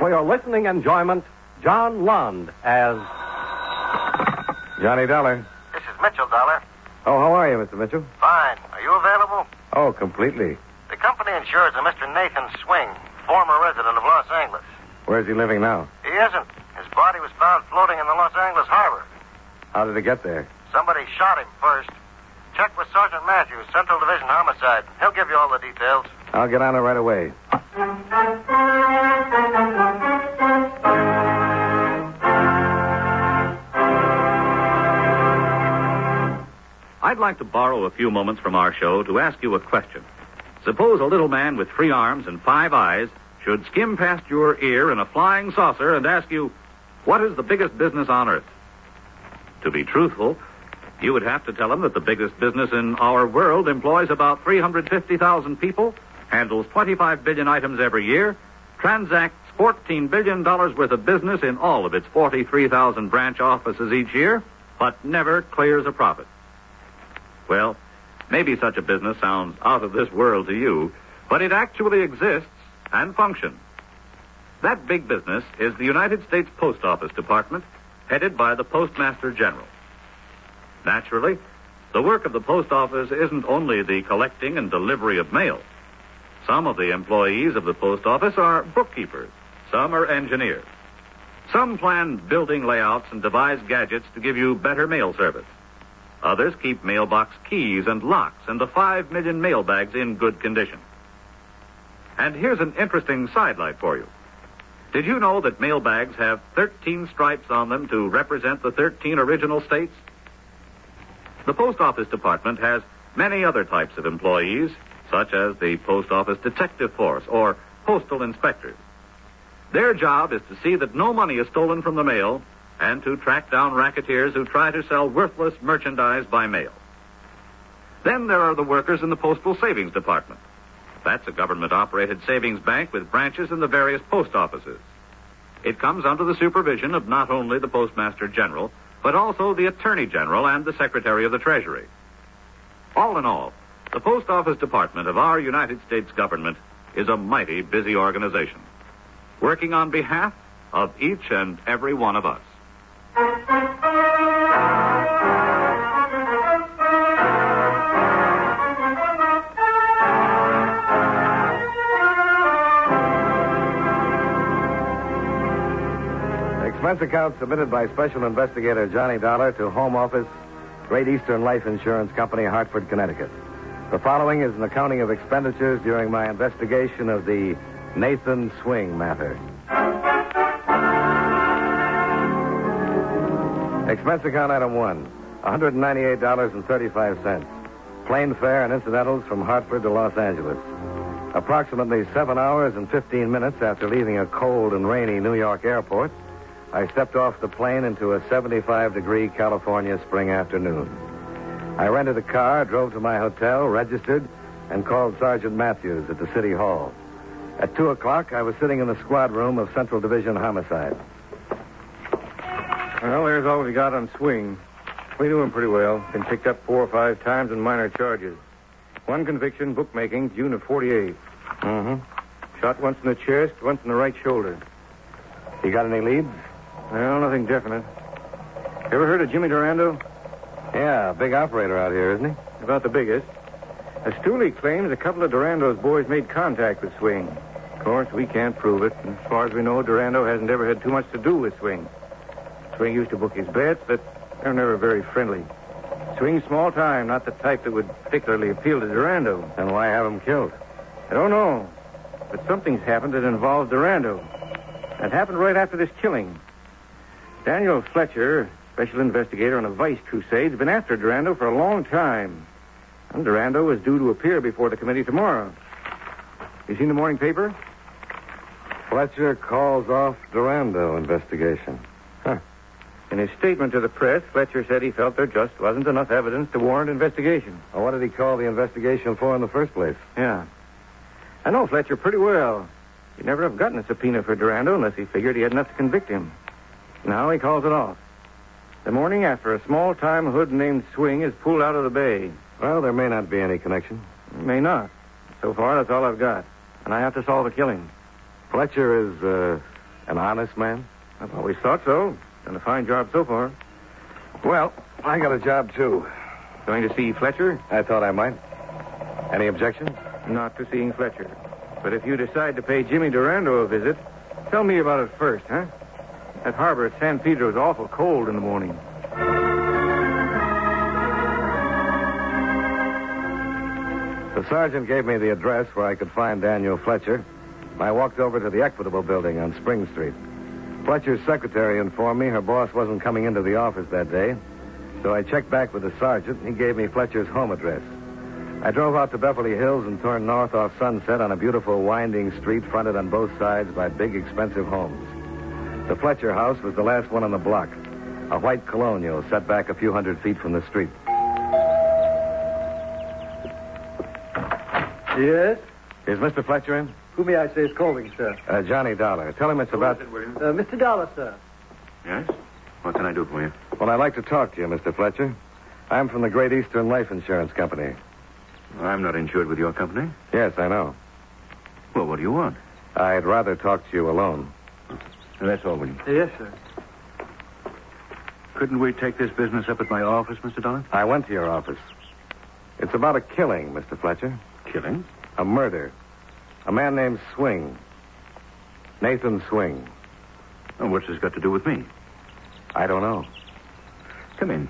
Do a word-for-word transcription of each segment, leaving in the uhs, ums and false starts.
for your listening enjoyment, John Lund as... Johnny Dollar. This is Mitchell Dollar. Oh, how are you, Mister Mitchell? Fine. Are you available? Oh, completely. The company insures a Mister Nathan Swing, former resident of Los Angeles. Where's he living now? He isn't. His body was found floating in the Los Angeles harbor. How did he get there? Somebody shot him first. Check with Sergeant Matthews, Central Division Homicide. He'll give you all the details. I'll get on it right away. I'd like to borrow a few moments from our show to ask you a question. Suppose a little man with three arms and five eyes should skim past your ear in a flying saucer and ask you, what is the biggest business on earth? To be truthful, you would have to tell him that the biggest business in our world employs about three hundred fifty thousand people, handles twenty-five billion items every year, transacts fourteen billion dollars worth of business in all of its forty-three thousand branch offices each year, but never clears a profit. Well, maybe such a business sounds out of this world to you, but it actually exists and functions. That big business is the United States Post Office Department, headed by the Postmaster General. Naturally, the work of the post office isn't only the collecting and delivery of mail. Some of the employees of the post office are bookkeepers. Some are engineers. Some plan building layouts and devise gadgets to give you better mail service. Others keep mailbox keys and locks and the five million mail bags in good condition. And here's an interesting sidelight for you. Did you know that mail bags have thirteen stripes on them to represent the thirteen original states? The Post Office Department has many other types of employees, such as the Post Office Detective Force or Postal Inspectors. Their job is to see that no money is stolen from the mail and to track down racketeers who try to sell worthless merchandise by mail. Then there are the workers in the Postal Savings Department. That's a government-operated savings bank with branches in the various post offices. It comes under the supervision of not only the Postmaster General, but also the Attorney General and the Secretary of the Treasury. All in all, the Post Office Department of our United States government is a mighty busy organization, working on behalf of each and every one of us. Expense account submitted by Special Investigator Johnny Dollar to Home Office, Great Eastern Life Insurance Company, Hartford, Connecticut. The following is an accounting of expenditures during my investigation of the Nathan Swing matter. Expense account item one, one hundred ninety-eight dollars and thirty-five cents. Plane fare and incidentals from Hartford to Los Angeles. Approximately seven hours and fifteen minutes after leaving a cold and rainy New York airport, I stepped off the plane into a seventy-five degree California spring afternoon. I rented a car, drove to my hotel, registered, and called Sergeant Matthews at the City Hall. At two o'clock, I was sitting in the squad room of Central Division Homicide. Well, there's all we got on Swing. We knew him pretty well. Been picked up four or five times on minor charges. One conviction, bookmaking, June of forty-eight. Mm-hmm. Shot once in the chest, once in the right shoulder. You got any leads? Well, nothing definite. Ever heard of Jimmy Durando? Yeah, big operator out here, isn't he? About the biggest. As Stooley claims, a couple of Durando's boys made contact with Swing. Of course, we can't prove it. And as far as we know, Durando hasn't ever had too much to do with Swing. Swing used to book his bets, but they're never very friendly. Swing's small time, not the type that would particularly appeal to Durando. And why have him killed? I don't know. But something's happened that involves Durando. It happened right after this killing. Daniel Fletcher, special investigator on a vice crusade, has been after Durando for a long time. And Durando is due to appear before the committee tomorrow. You seen the morning paper? Fletcher calls off Durando investigation. Huh. In his statement to the press, Fletcher said he felt there just wasn't enough evidence to warrant investigation. Well, what did he call the investigation for in the first place? Yeah. I know Fletcher pretty well. He'd never have gotten a subpoena for Durando unless he figured he had enough to convict him. Now he calls it off. The morning after, a small-time hood named Swing is pulled out of the bay. Well, there may not be any connection. May not. So far, that's all I've got. And I have to solve a killing. Fletcher is, uh, An honest man? I've always thought so. Done a fine job so far. Well, I got a job, too. Going to see Fletcher? I thought I might. Any objections? Not to seeing Fletcher. But if you decide to pay Jimmy Durando a visit, tell me about it first, huh? That harbor at San Pedro is awful cold in the morning. The sergeant gave me the address where I could find Daniel Fletcher. I walked over to the Equitable Building on Spring Street. Fletcher's secretary informed me her boss wasn't coming into the office that day, so I checked back with the sergeant, and he gave me Fletcher's home address. I drove out to Beverly Hills and turned north off Sunset on a beautiful winding street fronted on both sides by big, expensive homes. The Fletcher house was the last one on the block, a white colonial set back a few hundred feet from the street. Yes? Is Mister Fletcher in? Who may I say is calling, sir? Uh, Johnny Dollar. Tell him it's about... Uh, Mister Dollar, sir. Yes? What can I do for you? Well, I'd like to talk to you, Mister Fletcher. I'm from the Great Eastern Life Insurance Company. I'm not insured with your company. Yes, I know. Well, what do you want? I'd rather talk to you alone. That's all, William. Yes, sir. Couldn't we take this business up at my office, Mister Dollar? I went to your office. It's about a killing, Mister Fletcher. Killing? A murder. A man named Swing. Nathan Swing. Oh, what's this got to do with me? I don't know. Come in.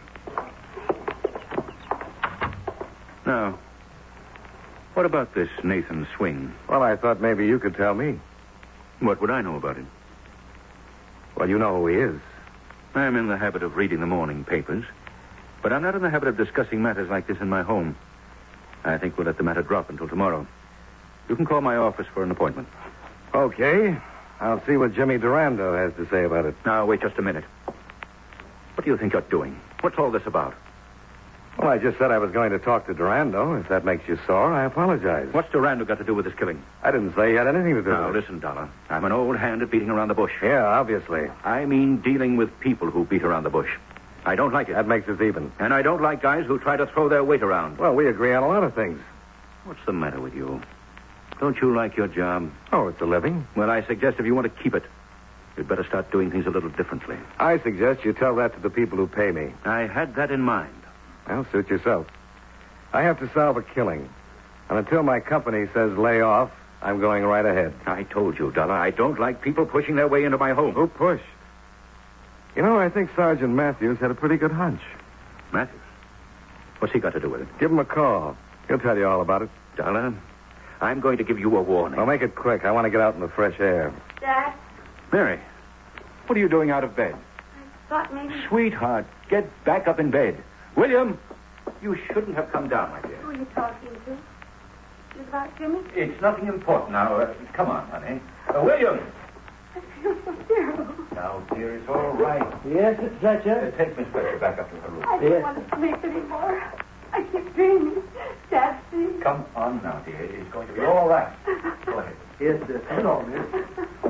Now, what about this Nathan Swing? Well, I thought maybe you could tell me. What would I know about him? Well, you know who he is. I'm in the habit of reading the morning papers, but I'm not in the habit of discussing matters like this in my home. I think we'll let the matter drop until tomorrow. You can call my office for an appointment. Okay. I'll see what Jimmy Durando has to say about it. Now, wait just a minute. What do you think you're doing? What's all this about? Well, I just said I was going to talk to Durando. If that makes you sore, I apologize. What's Durando got to do with this killing? I didn't say he had anything to do Now, with it. listen, Dollar. I'm an old hand at beating around the bush. Yeah, obviously. I mean dealing with people who beat around the bush. I don't like it. That makes us even. And I don't like guys who try to throw their weight around. Well, we agree on a lot of things. What's the matter with you? Don't you like your job? Oh, it's a living. Well, I suggest if you want to keep it, you'd better start doing things a little differently. I suggest you tell that to the people who pay me. I had that in mind. Well, suit yourself. I have to solve a killing. And until my company says lay off, I'm going right ahead. I told you, Dollar, I don't like people pushing their way into my home. Who pushed? You know, I think Sergeant Matthews had a pretty good hunch. Matthews? What's he got to do with it? Give him a call. He'll tell you all about it. Dollar, I'm going to give you a warning. Well, make it quick. I want to get out in the fresh air. Dad, Mary, what are you doing out of bed? I thought maybe... Sweetheart, get back up in bed. William, you shouldn't have come down, my dear. Who are you talking to? Is it about Jimmy? It's nothing important now. Uh, come on, honey. Uh, William! I feel so terrible. Now, dear, it's all right. Yes, Mister Fletcher? Uh, take Miss Fletcher back up to her room. I don't Yes. want to sleep anymore. I keep dreaming. Dad, see? Come on now, dear. It's going to be all right. Go ahead. Yes, sir. Come on, miss.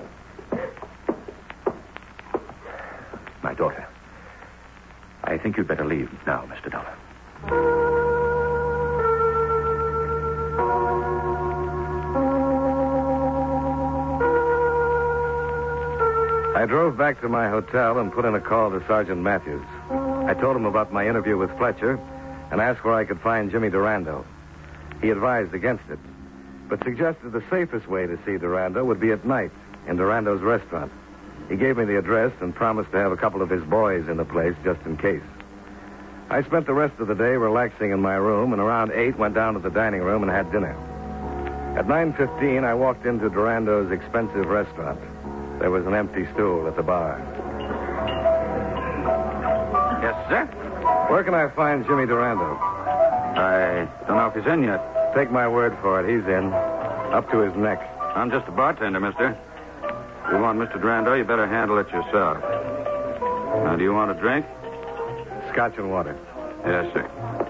My daughter, I think you'd better leave now, Mister Dollar. I drove back to my hotel and put in a call to Sergeant Matthews. I told him about my interview with Fletcher and asked where I could find Jimmy Durando. He advised against it, but suggested the safest way to see Durando would be at night in Durando's restaurant. He gave me the address and promised to have a couple of his boys in the place just in case. I spent the rest of the day relaxing in my room, and around eight went down to the dining room and had dinner. At nine fifteen, I walked into Durando's expensive restaurant. There was an empty stool at the bar. Yes, sir? Where can I find Jimmy Durando? I don't know if he's in yet. Take my word for it, he's in. Up to his neck. I'm just a bartender, mister. If you want Mister Durando, you better handle it yourself. Now, do you want a drink? Scotch and water. Yes, sir.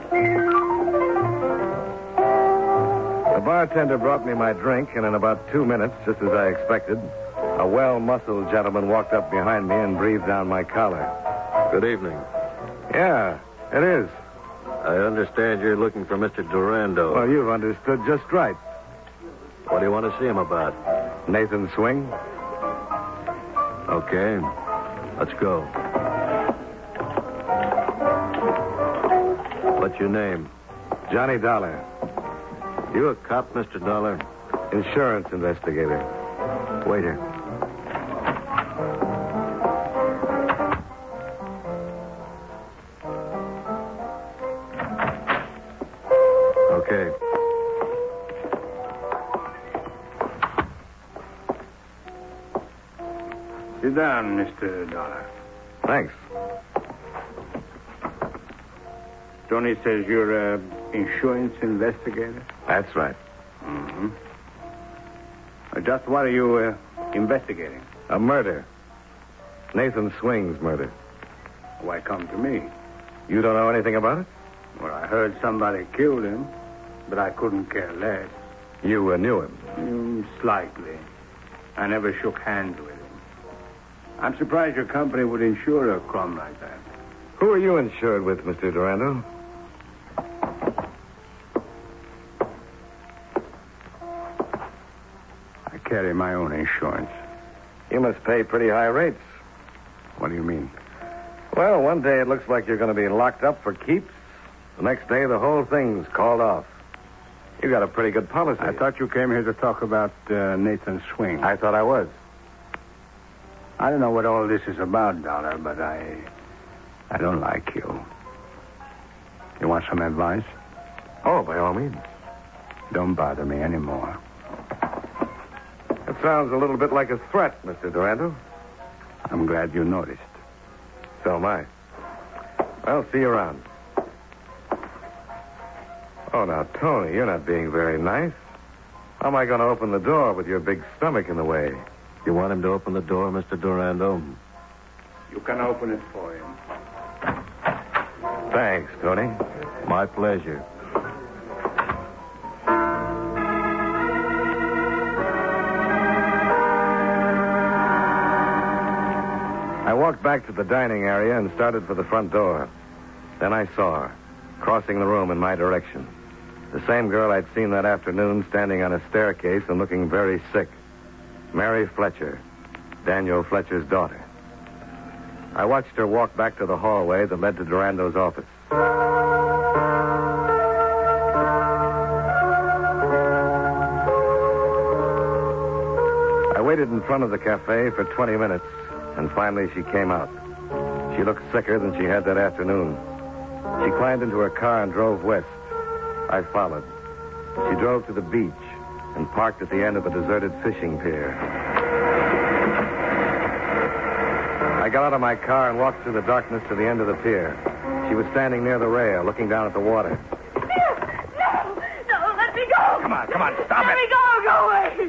The bartender brought me my drink, and in about two minutes, just as I expected, a well-muscled gentleman walked up behind me and breathed down my collar. Good evening. Yeah, it is. I understand you're looking for Mister Durando. Well, you've understood just right. What do you want to see him about? Nathan Swing? Okay. Let's go. What's your name? Johnny Dollar. You a cop, Mister Dollar? Insurance investigator. Waiter. Okay. Sit down, Mister Dollar. Thanks. Tony says you're an insurance investigator? That's right. Mm-hmm. Uh, just what are you uh, investigating? A murder. Nathan Swing's murder. Why come to me? You don't know anything about it? Well, I heard somebody killed him, but I couldn't care less. You uh, knew him? Mm, slightly. I never shook hands with him. I'm surprised your company would insure a crime like that. Who are you insured with, Mister Durando? I carry my own insurance. You must pay pretty high rates. What do you mean? Well, one day it looks like you're going to be locked up for keeps. The next day, the whole thing's called off. You got a pretty good policy. I thought you came here to talk about uh, Nathan Swing. I thought I was. I don't know what all this is about, Dollar, but I... I don't like you. You want some advice? Oh, by all means. Don't bother me anymore. That sounds a little bit like a threat, Mister Durando. I'm glad you noticed. So am I. I'll see you around. Oh, now, Tony, you're not being very nice. How am I going to open the door with your big stomach in the way? You want him to open the door, Mister Durando? You can open it for him. Thanks, Tony. My pleasure. I walked back to the dining area and started for the front door. Then I saw her, crossing the room in my direction. The same girl I'd seen that afternoon standing on a staircase and looking very sick. Mary Fletcher, Daniel Fletcher's daughter. I watched her walk back to the hallway that led to Durando's office. I waited in front of the cafe for twenty minutes, and finally she came out. She looked sicker than she had that afternoon. She climbed into her car and drove west. I followed. She drove to the beach and parked at the end of a deserted fishing pier. I got out of my car and walked through the darkness to the end of the pier. She was standing near the rail, looking down at the water. No, no, no, let me go. Come on, come on, stop let it. Let me go, go away.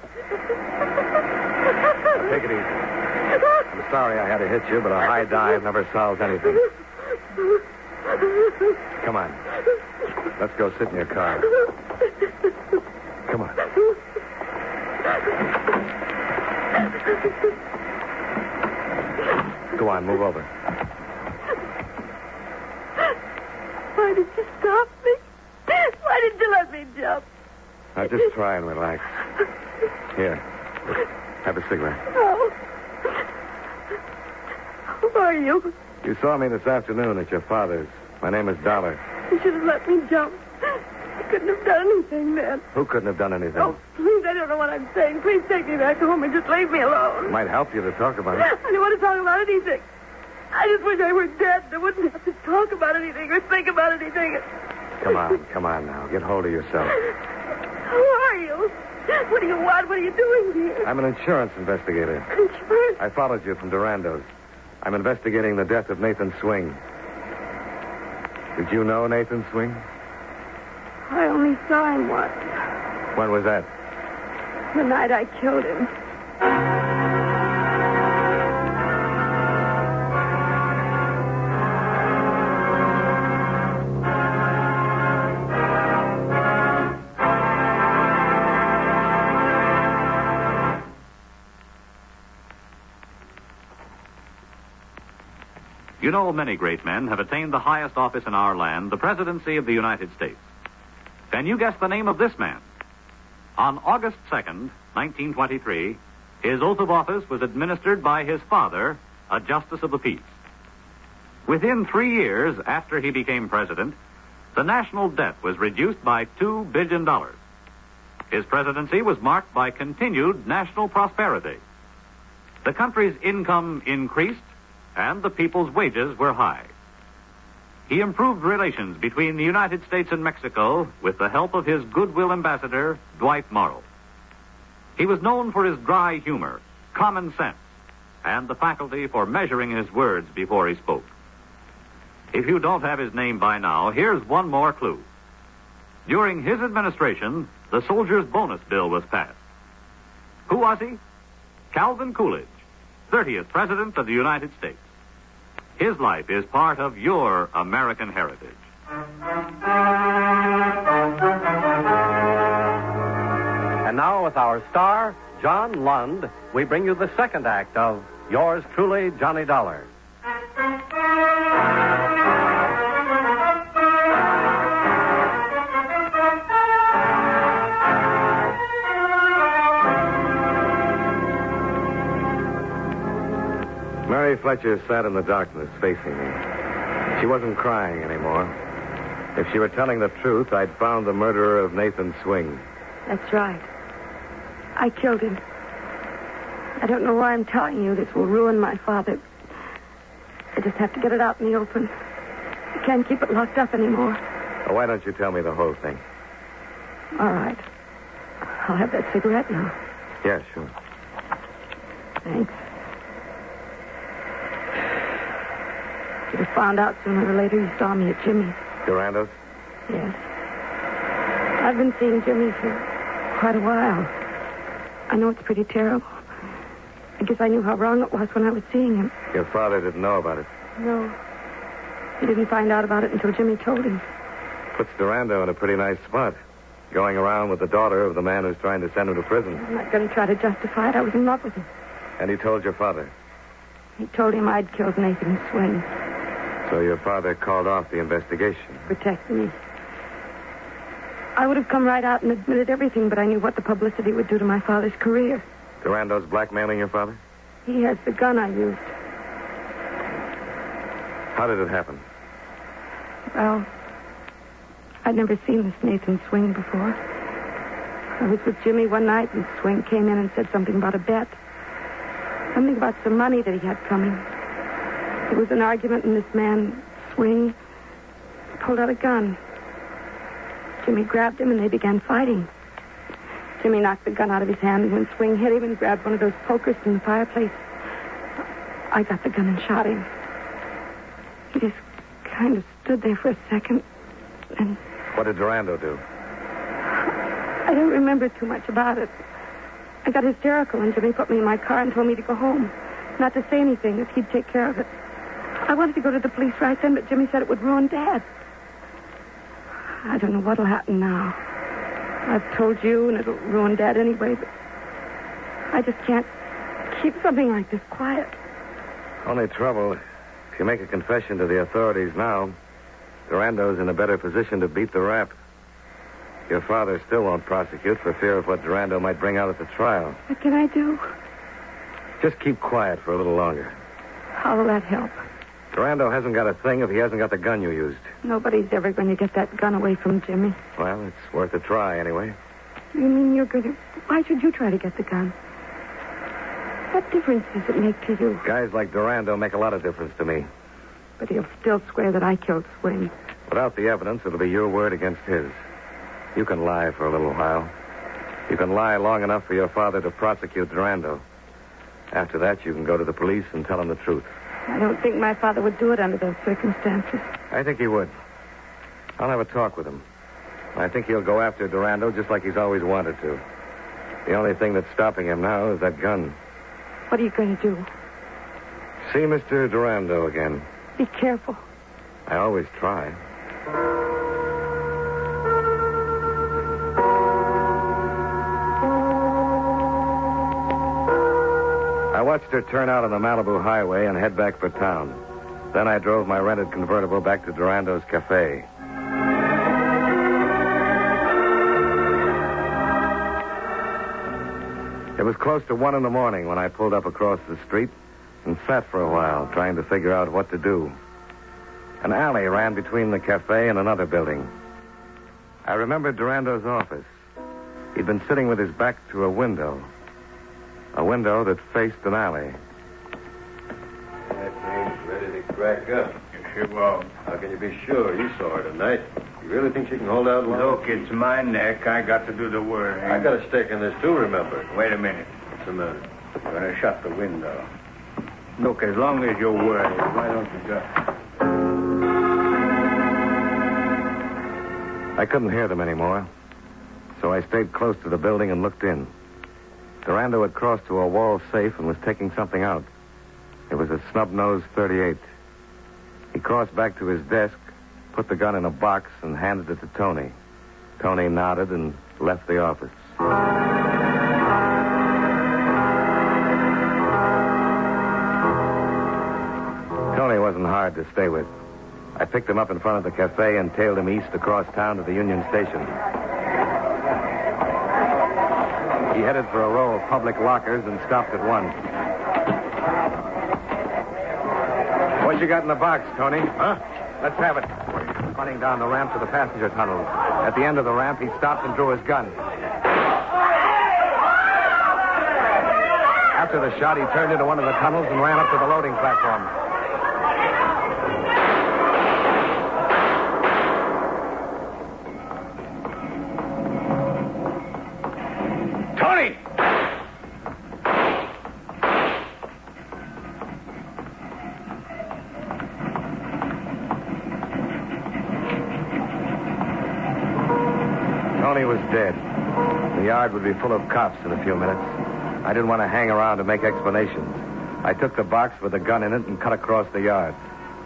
Now, take it easy. I'm sorry I had to hit you, but a high dive never solves anything. Come on. Let's go sit in your car. Come on. Go on, move over. Why did you stop me? Why did you let me jump? Now, just try and relax. Here. Have a cigarette. No. Who are you? You saw me this afternoon at your father's. My name is Dollar. You should have let me jump. I couldn't have done anything then. Who couldn't have done anything? Oh, please, I don't know what I'm saying. Please take me back home and just leave me alone. It might help you to talk about it. I don't want to talk about anything. I just wish I were dead. I wouldn't have to talk about anything or think about anything. Come on, come on now. Get hold of yourself. Who are you? What do you want? What are you doing here? I'm an insurance investigator. Insurance? I followed you from Durando's. I'm investigating the death of Nathan Swing. Did you know Nathan Swing? I only saw him once. When was that? The night I killed him. You know, many great men have attained the highest office in our land, the presidency of the United States. Can you guess the name of this man? On August second, nineteen twenty-three, his oath of office was administered by his father, a justice of the peace. Within three years after he became president, the national debt was reduced by two billion dollars. His presidency was marked by continued national prosperity. The country's income increased, and the people's wages were high. He improved relations between the United States and Mexico with the help of his goodwill ambassador, Dwight Morrow. He was known for his dry humor, common sense, and the faculty for measuring his words before he spoke. If you don't have his name by now, here's one more clue. During his administration, the Soldiers' Bonus Bill was passed. Who was he? Calvin Coolidge, thirtieth President of the United States. His life is part of your American heritage. And now, with our star, John Lund, we bring you the second act of Yours Truly, Johnny Dollar. Mary Fletcher sat in the darkness facing me. She wasn't crying anymore. If she were telling the truth, I'd found the murderer of Nathan Swing. That's right. I killed him. I don't know why I'm telling you. This will ruin my father. I just have to get it out in the open. I can't keep it locked up anymore. Well, why don't you tell me the whole thing? All right. I'll have that cigarette now. Yeah, sure. Thanks. You'd have found out sooner or later you saw me at Jimmy's. Durando's? Yes. I've been seeing Jimmy for quite a while. I know it's pretty terrible. I guess I knew how wrong it was when I was seeing him. Your father didn't know about it. No. He didn't find out about it until Jimmy told him. Puts Durando in a pretty nice spot. Going around with the daughter of the man who's trying to send him to prison. I'm not going to try to justify it. I was in love with him. And he told your father? He told him I'd killed Nathan Swing. So your father called off the investigation? Protect me. I would have come right out and admitted everything, but I knew what the publicity would do to my father's career. Durando's blackmailing your father? He has the gun I used. How did it happen? Well, I'd never seen this Nathan Swing before. I was with Jimmy one night, and Swing came in and said something about a bet. Something about some money that he had coming. There was an argument, and this man, Swing, pulled out a gun. Jimmy grabbed him, and they began fighting. Jimmy knocked the gun out of his hand, and when Swing hit him and grabbed one of those pokers from the fireplace, I got the gun and shot him. He just kind of stood there for a second, and... What did Durando do? I don't remember too much about it. I got hysterical, and Jimmy put me in my car and told me to go home. Not to say anything, if he'd take care of it. I wanted to go to the police right then, but Jimmy said it would ruin Dad. I don't know what'll happen now. I've told you, and it'll ruin Dad anyway, but I just can't keep something like this quiet. Only trouble, if you make a confession to the authorities now, Durando's in a better position to beat the rap. Your father still won't prosecute for fear of what Durando might bring out at the trial. What can I do? Just keep quiet for a little longer. How will that help? Durando hasn't got a thing if he hasn't got the gun you used. Nobody's ever going to get that gun away from Jimmy. Well, it's worth a try anyway. You mean you're going to... Why should you try to get the gun? What difference does it make to you? Guys like Durando make a lot of difference to me. But he'll still swear that I killed Swing. Without the evidence, it'll be your word against his. You can lie for a little while. You can lie long enough for your father to prosecute Durando. After that, you can go to the police and tell them the truth. I don't think my father would do it under those circumstances. I think he would. I'll have a talk with him. I think he'll go after Durando just like he's always wanted to. The only thing that's stopping him now is that gun. What are you going to do? See Mister Durando again. Be careful. I always try. I watched her turn out on the Malibu highway and head back for town. Then I drove my rented convertible back to Durando's cafe. It was close to one in the morning when I pulled up across the street and sat for a while trying to figure out what to do. An alley ran between the cafe and another building. I remembered Durando's office. He'd been sitting with his back to a window. A window that faced an alley. That thing's ready to crack up. She won't. How can you be sure? You saw her tonight. You really think she can hold out long? Look, it's my neck. I got to do the work. I got a stake in this, too, remember. Wait a minute. What's the matter? I'm going to shut the window. Look, as long as you're worried, why don't you just... I couldn't hear them anymore, so I stayed close to the building and looked in. Durando had crossed to a wall safe and was taking something out. It was a snub-nosed thirty-eight. He crossed back to his desk, put the gun in a box, and handed it to Tony. Tony nodded and left the office. Tony wasn't hard to stay with. I picked him up in front of the cafe and tailed him east across town to the Union Station. He headed for a row of public lockers and stopped at one. What you got in the box, Tony? Huh? Let's have it. Running down the ramp to the passenger tunnel. At the end of the ramp, he stopped and drew his gun. After the shot, he turned into one of the tunnels and ran up to the loading platform. Tony! Tony was dead. The yard would be full of cops in a few minutes. I didn't want to hang around to make explanations. I took the box with the gun in it and cut across the yard.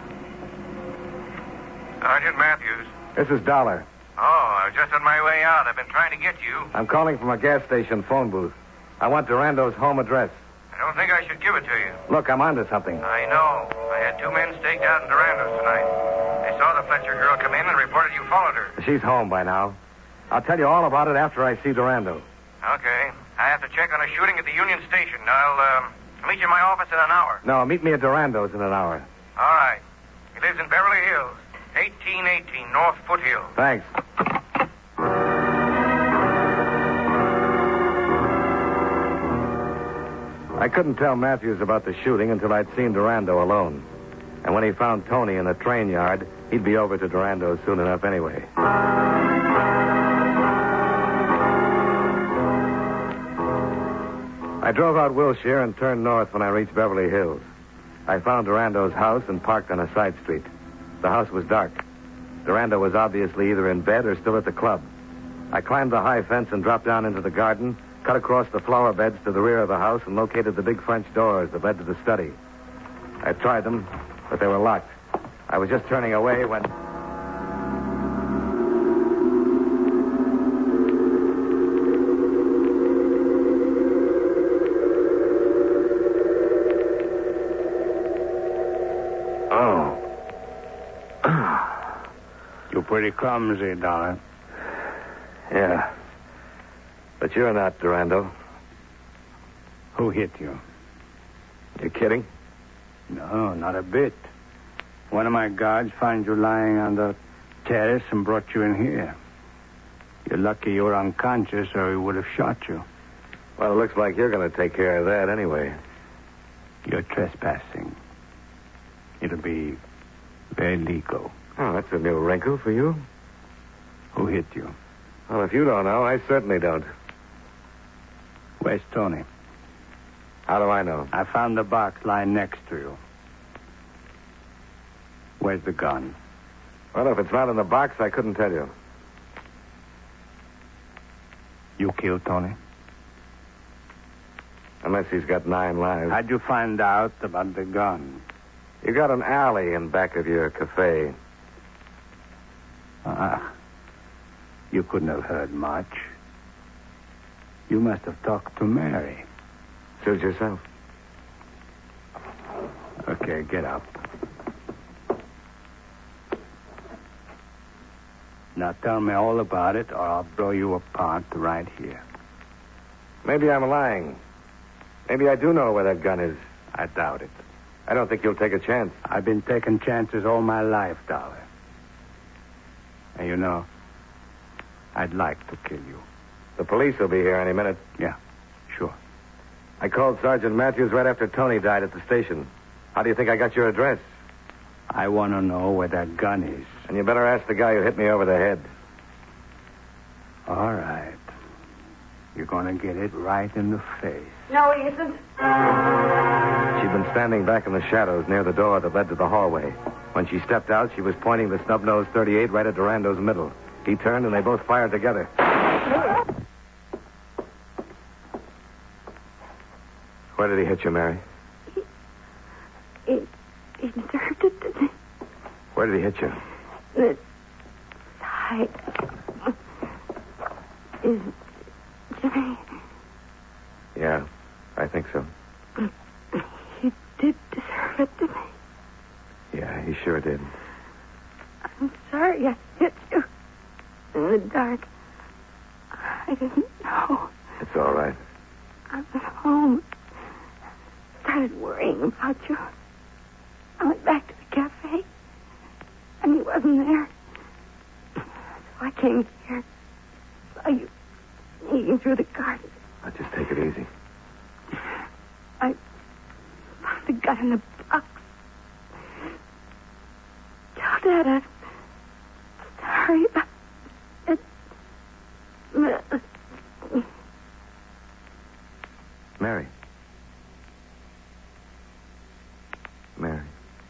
Sergeant Matthews. This is Dollar. Oh, I was just on my way out. I've been trying to get you. I'm calling from a gas station phone booth. I want Durando's home address. I don't think I should give it to you. Look, I'm onto something. I know. I had two men staked out in Durando's tonight. They saw the Fletcher girl come in and reported you followed her. She's home by now. I'll tell you all about it after I see Durando. Okay. I have to check on a shooting at the Union Station. I'll um, meet you in my office in an hour. No, meet me at Durando's in an hour. All right. He lives in Beverly Hills, eighteen eighteen North Foothill. Thanks. I couldn't tell Matthews about the shooting until I'd seen Durando alone. And when he found Tony in the train yard, he'd be over to Durando's soon enough anyway. I drove out Wilshire and turned north when I reached Beverly Hills. I found Durando's house and parked on a side street. The house was dark. Durando was obviously either in bed or still at the club. I climbed the high fence and dropped down into the garden, cut across the flower beds to the rear of the house, and located the big French doors that led to the study. I tried them, but they were locked. I was just turning away when... Oh. You're pretty clumsy, Dollar. Yeah. But you're not, Durando. Who hit you? You kidding? No, not a bit. One of my guards found you lying on the terrace and brought you in here. You're lucky you were unconscious or he would have shot you. Well, it looks like you're going to take care of that anyway. You're trespassing. It'll be very legal. Oh, that's a new wrinkle for you. Who hit you? Well, if you don't know, I certainly don't. Where's Tony? How do I know? I found the box lying next to you. Where's the gun? Well, if it's not in the box, I couldn't tell you. You killed Tony? Unless he's got nine lives. How'd you find out about the gun? You got an alley in back of your cafe. Ah. You couldn't have heard much. You must have talked to Mary. Suit yourself. Okay, get up. Now tell me all about it, or I'll blow you apart right here. Maybe I'm lying. Maybe I do know where that gun is. I doubt it. I don't think you'll take a chance. I've been taking chances all my life, Dollar. And you know, I'd like to kill you. The police will be here any minute. Yeah, sure. I called Sergeant Matthews right after Tony died at the station. How do you think I got your address? I want to know where that gun is. And you better ask the guy who hit me over the head. All right. You're going to get it right in the face. No, he isn't. She'd been standing back in the shadows near the door that led to the hallway. When she stepped out, she was pointing the snub-nosed thirty-eight right at Durando's middle. He turned, and they both fired together. Where did he hit you, Mary? He, he, he deserved it, didn't he? Where did he hit you? The side. Is Jimmy? Yeah, I think so. He did deserve it, didn't he? Yeah, he sure did. I'm sorry I hit you in the dark. I didn't know. It's all right. I went home. Started worrying about you. I went back to the cafe, and he wasn't there. So I came here. Saw you sneaking through the garden. Now, just take it easy. I found the gun in the box. Tell Dad I'm sorry about it. Mary. Mary.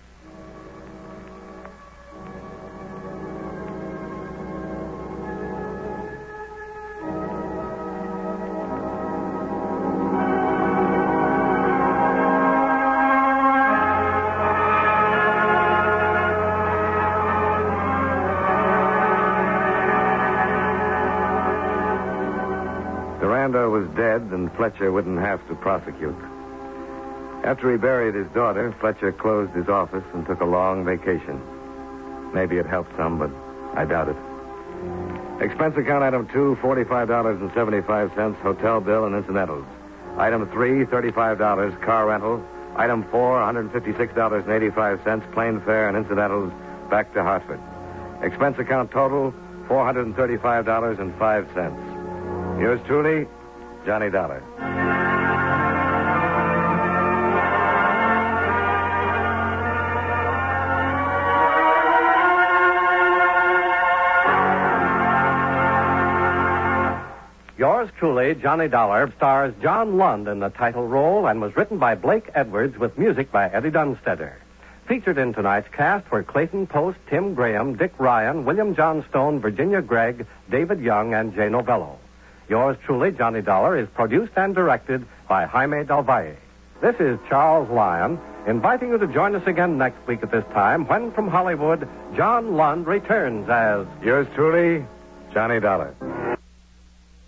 Durando was dead, and Fletcher wouldn't have to prosecute. After he buried his daughter, Fletcher closed his office and took a long vacation. Maybe it helped some, but I doubt it. Expense account item two, forty-five dollars and seventy-five cents, hotel bill and incidentals. Item three, thirty-five dollars, car rental. Item four, one hundred fifty-six dollars and eighty-five cents, plane fare and incidentals back to Hartford. Expense account total, four hundred thirty-five dollars and five cents. Yours truly, Johnny Dollar. Yours truly, Johnny Dollar, stars John Lund in the title role and was written by Blake Edwards with music by Eddie Dunstedter. Featured in tonight's cast were Clayton Post, Tim Graham, Dick Ryan, William John Stone, Virginia Gregg, David Young, and Jay Novello. Yours truly, Johnny Dollar, is produced and directed by Jaime Del Valle. This is Charles Lyon, inviting you to join us again next week at this time when, from Hollywood, John Lund returns as... Yours truly, Johnny Dollar.